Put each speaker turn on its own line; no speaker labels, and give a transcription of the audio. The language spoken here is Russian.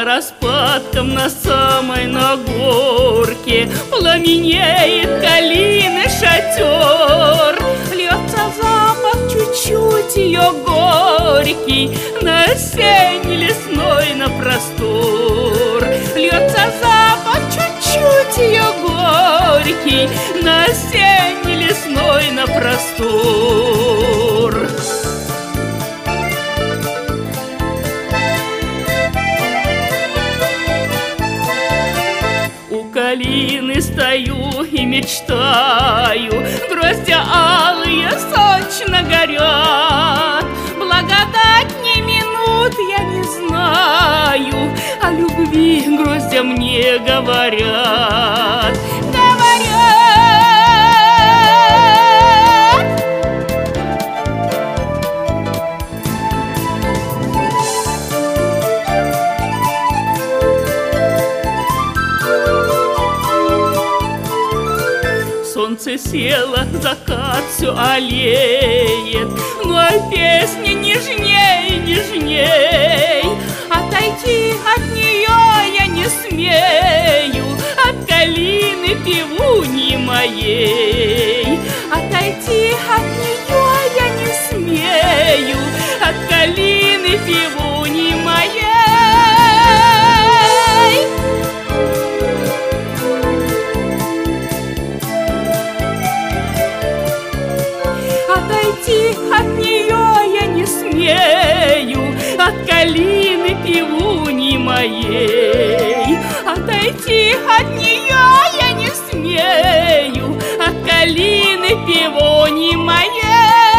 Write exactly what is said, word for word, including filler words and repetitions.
По распадкам на самой нагорке пламенеет калины шатер. Льется запах чуть-чуть ее горький на осенний лесной на простор. Льется запах чуть-чуть ее горький на осенний лесной на простор. У калины стою и мечтаю, гроздья алые сочно горят. Благодать не минут я не знаю, о любви гроздья мне говорят. Солнце село, закат все аллеет, но песня нежней, нежней. Отойти от нее я не смею, от калины пивуньи моей. Отойти от нее я не смею, от калины пивуньи моей. Отойти от нее я не смею, от калины пивуньи моей. Отойти от нее я не смею, от калины пивуньи моей.